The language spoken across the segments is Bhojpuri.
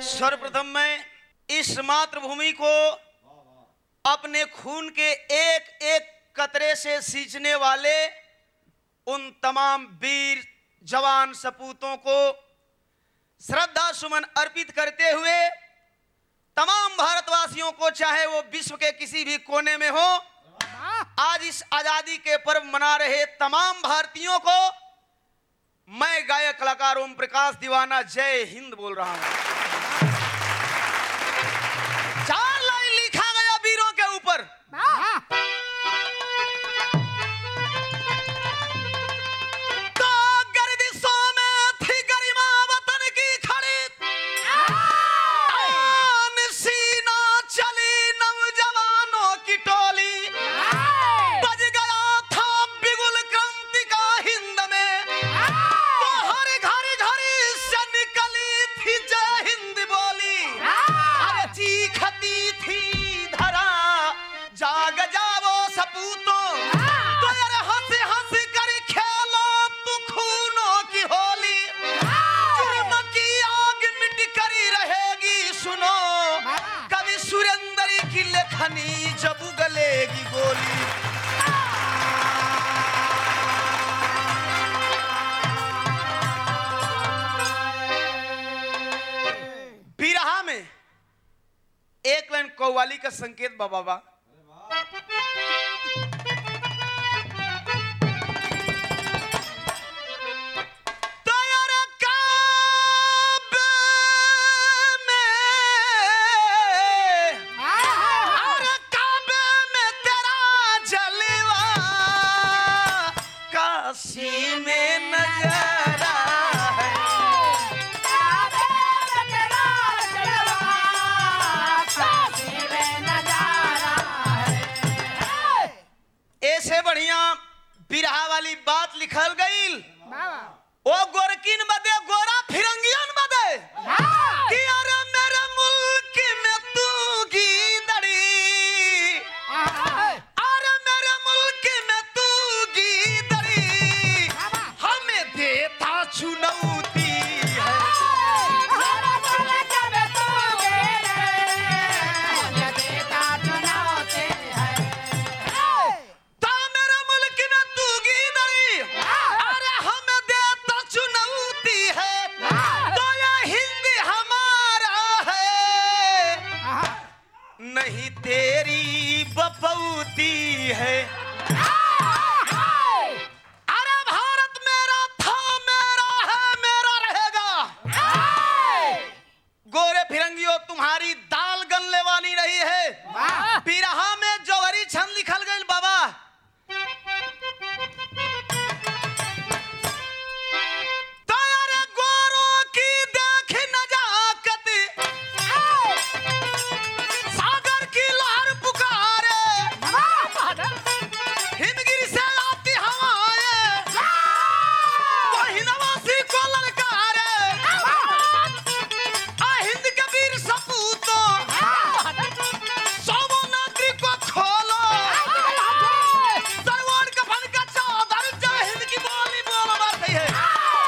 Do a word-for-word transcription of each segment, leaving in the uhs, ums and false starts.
सर्वप्रथम मैं इस मातृभूमि को अपने खून के एक एक कतरे से सींचने वाले उन तमाम वीर जवान सपूतों को श्रद्धा सुमन अर्पित करते हुए तमाम भारतवासियों को, चाहे वो विश्व के किसी भी कोने में हो, आज इस आजादी के पर्व मना रहे तमाम भारतीयों को मैं गायक कलाकार ओम प्रकाश दीवाना जय हिंद बोल रहा हूं। चार लाइन लिखा गया वीरों के ऊपर। तो गर्दिशों में थी गरिमा वतन की खड़ी, आन सीना चली नौजवानों की टोली, बज गया था बिगुल क्रांति का हिंद में, तो हर घर घर से निकली थी जय हिंद बोली, अरे चीखती थी धरा जाग जाओ सपूतों, तो यार हंस हंस कर खेलो तू खूनों की होली, जुर्म की आग मिट कर रहेगी सुनो, कभी सुरेंद्र की लेखनी जब उगलेगी गोली। बिरहा में एक लाइन कव्वाली का संकेत बाबा बा। तो यार काबे में, अरे काबे में तेरा जलवा, काशी में नजारा है, ऐसे बढ़िया बिरहा वाली बात लिखल गई। ओ गोरकिन बदे गोरा फिरंगियन बदे कि अरे मेरे मुल्क में तू गीदड़ी, अरे मेरे मुल्क में तू गीदड़ी, हमें देता चुनौती है, नहीं तेरी बपौती है। अरे भारत मेरा था, मेरा है, मेरा रहेगा, गोरे फिरंगियों तुम्हारी दाल गलने वाली नहीं है। बिरहा में जौहरी छंद लिखल गई बाबा। तो अरे गोरों की देख नजाकत, सागर की लहर पुकारे, हिमगिरी से आती हवाएं, वही नवासी को ललकारे, आ हिंद के वीर सपूतों, सौवों नागरिक को खोलो, सरवार कफन का चादर जय हिंद की बोली बोलो। बात सही है,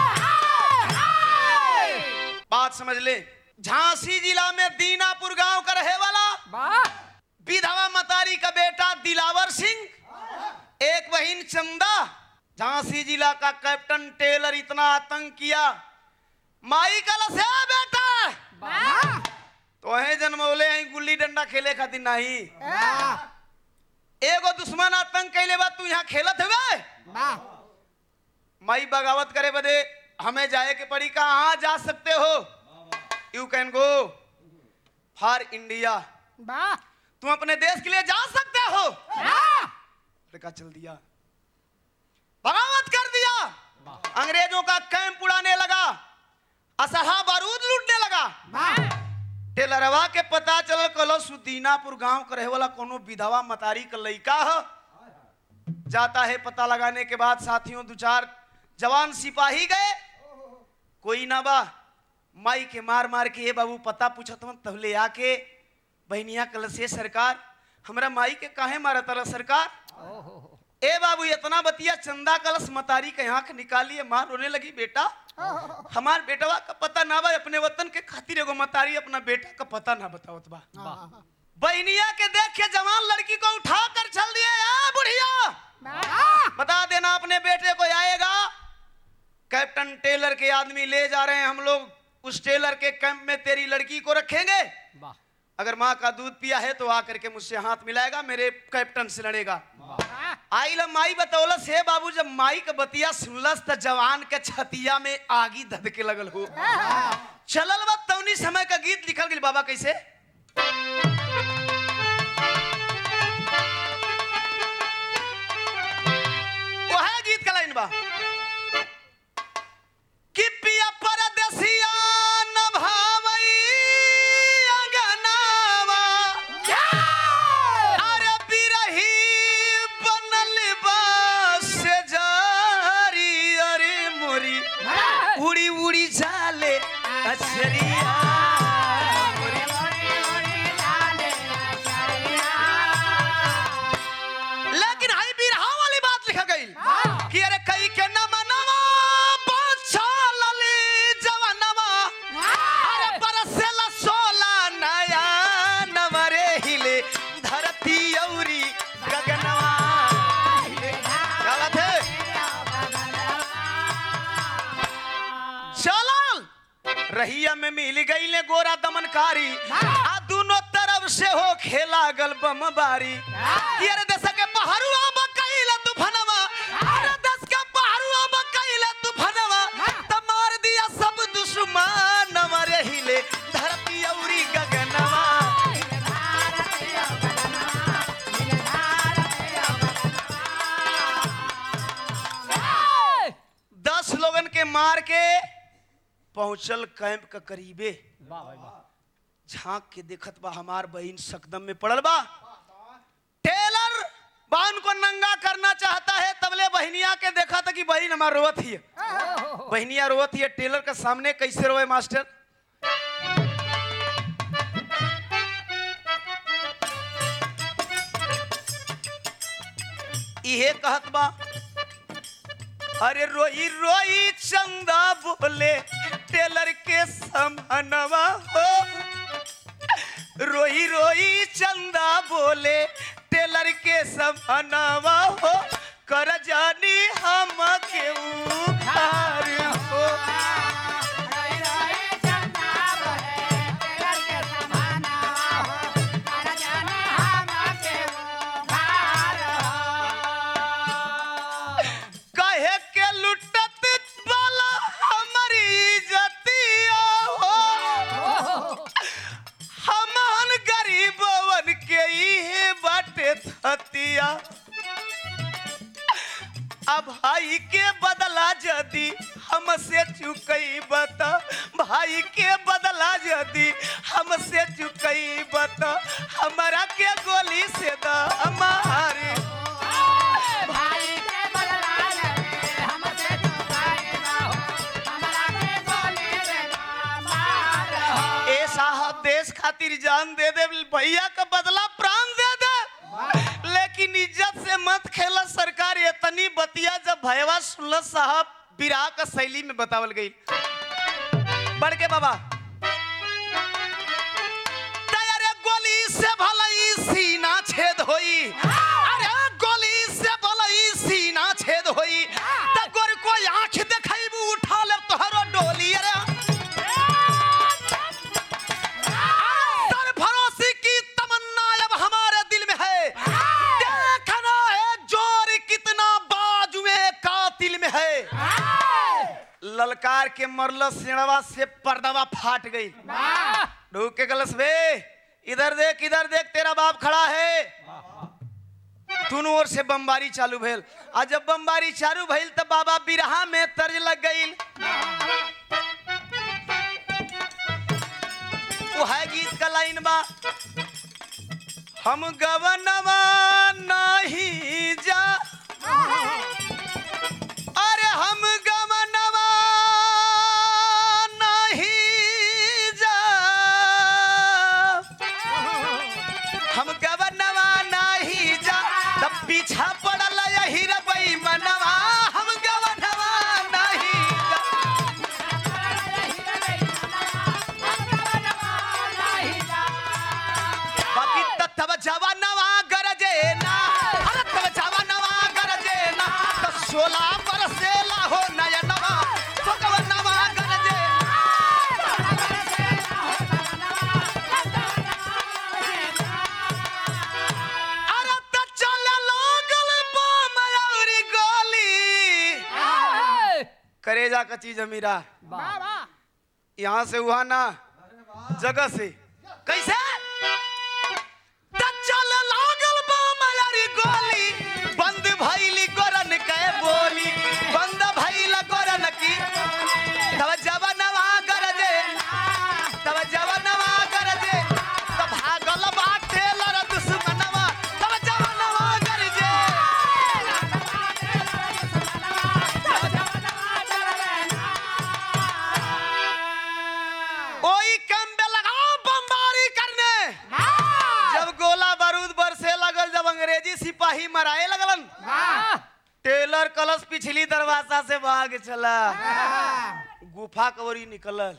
बात समझ ले। झांसी जिला में दीनापुर गांव का रहे वाला विधवा मतारी का बेटा दिलावर सिंह, एक बहन चंदा, झांसी जिला का कैप्टन टेलर इतना आतंक किया, माई का लसे बेटा तो है जन्मौले हैं गुल्ली डंडा खेले खातिर नहीं, एगो दुश्मन आतंक कैले बाद तू यहाँ खेलत हुए, माई बगावत करे बदे हमें जाए के पड़ी, कहाँ जा सकते हो, you can go for India, तुम अपने देश के लिए जा सकते हो। लड़का चल दिया, बगावत कर दिया, अंग्रेजों का कैंप उड़ाने लगा, असहा बारूद लूटने लगा। टेलरवा के पता चल कलो सुदीनापुर गांव का रहे वाला कोनो विधवा मतारी का लड़का है। जाता है पता लगाने के बाद साथियों दो चार जवान सिपाही गए, कोई ना बा, माई के मार मार के ये बाबू पता पूछत हूं, तहले आके बहनिया कल से सरकार हमरा माई के काहे मारा तारा सरकार, ए बाबू इतना बतिया चंदा कलश मतारी के आंख निकालिए, मां रोने लगी। बेटा हमार बेटवा का पता ना बा, अपने वतन के खातिर एगो मतारी अपना बेटा का पता ना बतावत बा। बहनिया के देख के जवान लड़की को उठा कर चल दिए। आ बुढ़िया बता देना अपने बेटे को आएगा। कैप्टन टेलर के आदमी ले जा रहे हैं हम लोग, उस टेलर के कैंप में तेरी लड़की को रखेंगे। अगर माँ का दूध पिया है तो आकर के मुझसे हाथ मिलाएगा, मेरे कैप्टन से लड़ेगा। आई ला माई बतौलस है बाबू, जब माई का बतिया सुनलस त जवान के छतिया में आगी धधके लगल हो। चलल बा तौनी समय का गीत लिखल गई बाबा कैसे। वह गीत का लाइन बा कि पिया परदेसिया न भावई अंगनावा, अरे बिरही बनल बा से जारी, अरे मोरी उड़ी उड़ी जाले अचरिया। लेकिन हाई बिरहा वाली बात लिखा गई कि अरे कई के न मनवा रहिया में मिल गई ले गोरा दमनकारी, आ दोनों तरफ से हो खेला गल बमबारी। ये दस के पहरुआ बकैला तूफानवा, अरे दस के पहरुआ बकैला तूफानवा, त मार दिया सब दुश्मन मरे हिले धरती औरी गगनवा। दस लोगन के मार के पहुंचल कैंप का करीबे। झांक के देखत बा हमार बहन सकदम में पड़ल बा। टेलर बान को नंगा करना चाहता है, तबले बहनिया के देखा था कि बहन हमार रोवत ही है। बहनिया रोवत ही है, टेलर के सामने कैसे रोए मास्टर। इहे कहत बा अरे रोई रोई चंदा बोले टेलर के समनवा हो, रोई रोई चंदा बोले टेलर के समनवा हो, कर जानी हम के उधार हो। अब भाई के बदला यदि हमसे चुकई बता, भाई के बदला यदि हमसे चुकई बता, हमारा के गोली से दा हमारे भाई के बदला यदि हमसे चुकई बता, हमारा के गोली से दा मार। ए साहब देश खातिर जान दे दे, भैया का बदला प्राण दे दे, लेकिन इज्जत से मत खेला सरकार। इतनी बतिया जब भयवा सुनल साहब बिरहा का शैली में बतावल गई। बढ़ के बाबा अरे गोली से भलाई सीना छेद होई, अरे गोली से भलाई सीना छेद होई, त गोर कोई आंख देखाइबू उठा ले तोहरो डोली। अरे सरफरोशी की तमन्ना अब हमारे दिल में है, देखना है जोर कितना बाजुए कातिल में है। ललकार के मरल सेणवा से पर्दवा फाट गई। ढूक के गलस बे, इधर देख इधर देख, तेरा बाप खड़ा है। दोनों ओर से बमबारी चालू भइल। आज जब बमबारी चालू भइल तब बाबा बिरहा में तर्ज लग गई। वो है गीत का लाइन बा, हम गवनवा नहीं जा, अरे हम गवनवा नहीं जा, हम गवनवा नहीं जा, तब पीछा पड़ल यही बरसेला हो नयनवा सुगवनवा गरजे अरे त चले लागल बम औरी गोली करेजा कच्ची जमीरा यहाँ से हुआ ना जगह से कैसे चल लागल बमरी गोली बंद भइली गोरन के बोली बंद भइल गोरन की तब जवनवा गरजे तब जवनवा गरजे तब भागल बाटे लर दुश्मनवा तब जवनवा गरजे ओई कंबे लगाओ बमबारी करने जब गोला बारूद बरसे लगल जब अंग्रेजी सिपाही मराए लगलन टेलर कलश पिछली दरवाजा से भाग चला गुफा कवरी निकलल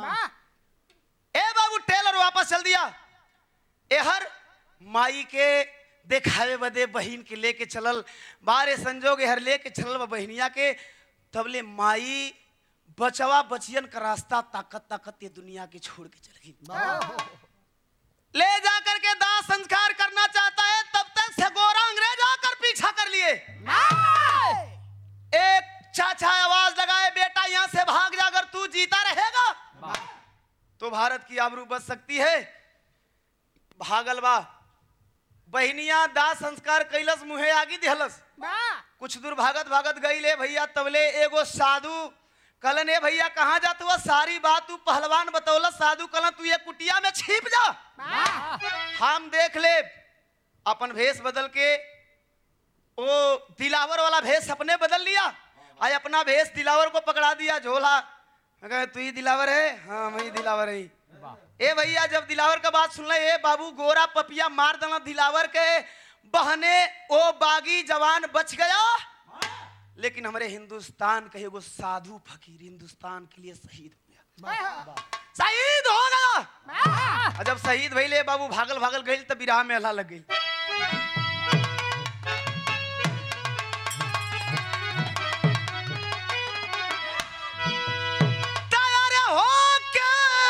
ए बाबू टेलर वापस चल दिया एहर माई के देखावे बदे बहिन के लेके चलल बारे संजोग एहर लेके चलल बहनिया के तबले माई बचवा बचियन का रास्ता ताकत ताकत ये दुनिया के छोड़ के चल गई ले जाकर के दाह संस्कार करना चाहता है तब तक से गोरा अंग्रेज आकर पीछा कर लिए एक चाचा आवाज लगाए बेटा यहाँ से भाग जा अगर तू जीता रहेगा तो भारत की आबरू बच सकती है भागल बा बहनिया दाह संस्कार कैलस मुहे आगी दिहलस कुछ दूर भागत भागत गई ले भैया तबले एगो साधु कलन ए भैया कहाँ जा तू सारी बात तू पहलवान बतौल साधु कलन तू ये कुटिया में छिप जा हम देख ले अपन भेष बदल के ओ दिलावर वाला भेष अपने बदल लिया आज अपना भेष दिलावर को पकड़ा दिया झोला तू ही दिलावर है हाँ मैं ही दिलावर है ए भैया जब दिलावर का बात सुन ले ए बाबू गोरा पपिया मार देना दिलावर के बहने ओ बागी जवान बच गया लेकिन हमारे हिंदुस्तान का एगो साधु फकीर हिंदुस्तान के लिए शहीद हो गया शहीद हो गया जब शहीद भइले बाबू भागल भागल गइल तब बिराह में अल्लाह लग गई तैयार हो के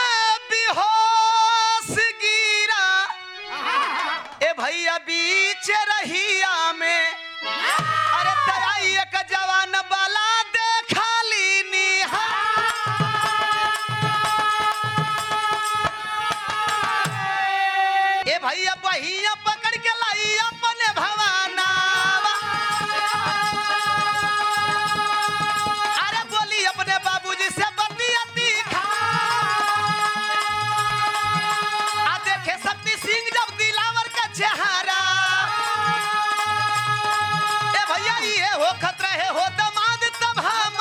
बेहोश गिरा ए भैया बीच रहिया में अरे तराई एक जवान बाला देखा ली निहा ए भैया बहिया पकड़ के लाई अपने भवाना अरे बोली अपने बाबूजी से बतिया तीखा आ देखे शक्ति सिंह जब दिलावर का चेहरा ये हो खतरा है हो दमाद तब हम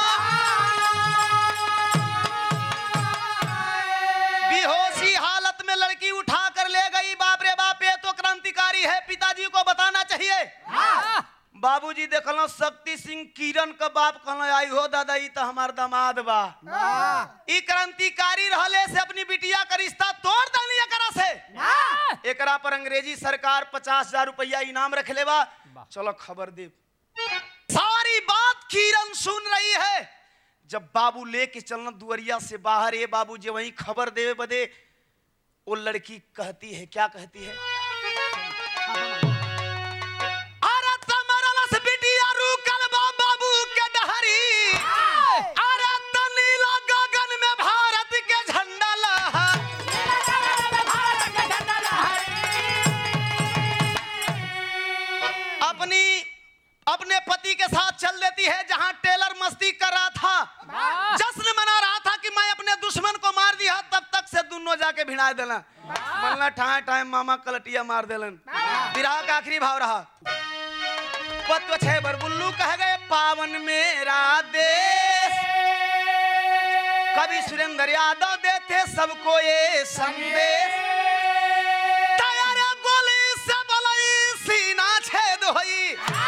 बेहोशी हालत में लड़की उठा कर ले गई बाप रे बाप ये तो क्रांतिकारी है पिताजी को बताना चाहिए बाबूजी देखलो शक्ति सिंह किरण का बाप कहलो आई हो दादा ई तो हमार दामाद बा ई क्रांतिकारी रहले से अपनी बिटिया का रिश्ता तोड़ देनी एकरा से एकरा पर अंग्रेजी सरकार पचास हजार रुपया इनाम रख लेवा चलो खबर दे सारी बात किरण सुन रही है जब बाबू लेके चलना दुआरिया से बाहर ये बाबू जी वहीं खबर देवे बदे वो लड़की कहती है क्या कहती है अरे तमरलस बिटिया रुकल बा बाबू के डहरी अरे तनीला गगन में भारत के झंडा लहरा अपनी अपने पति के साथ चल देती है जहां टेलर मस्ती कर रहा था जश्न मना रहा था कि मैं अपने दुश्मन को मार दिया तब तक से दोनों जाके भिड़ा देना मलना ठाए ठाए मामा कलटिया मार देलन विराह का आखिरी भाव रहा पत्व छह बरबुल्लू कह गए पावन मेरा देश कभी सुरेंद्र यादव देते सबको ये संदेश तैयार गोली से बलई सीना छेद होई